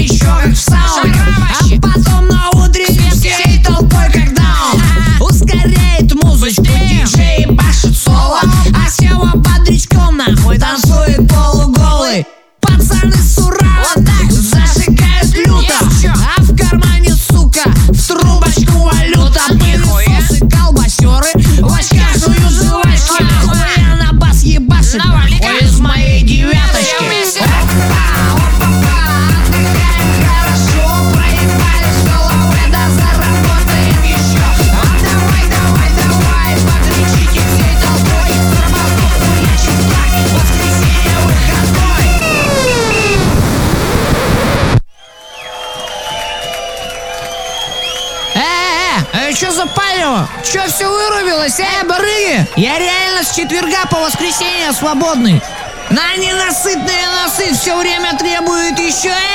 еще как в сауне. А потом на утренник всей толпой как даун. Ускоряет музычку, диджей башит соло, а Сева бодрячком нахуй танцует полуголый. Пацаны с ура вот так зажигают люто, а в кармане, сука, в трубочку валюта. Пылесосы, колбасеры, в очках жуют жвачки. Нахуя на бас ебашит, ой, из моей девяточки. Чё за палево? Чё все вырубилось, барыги? Я реально с четверга по воскресенье свободный. На ненасытные носы все время требует еще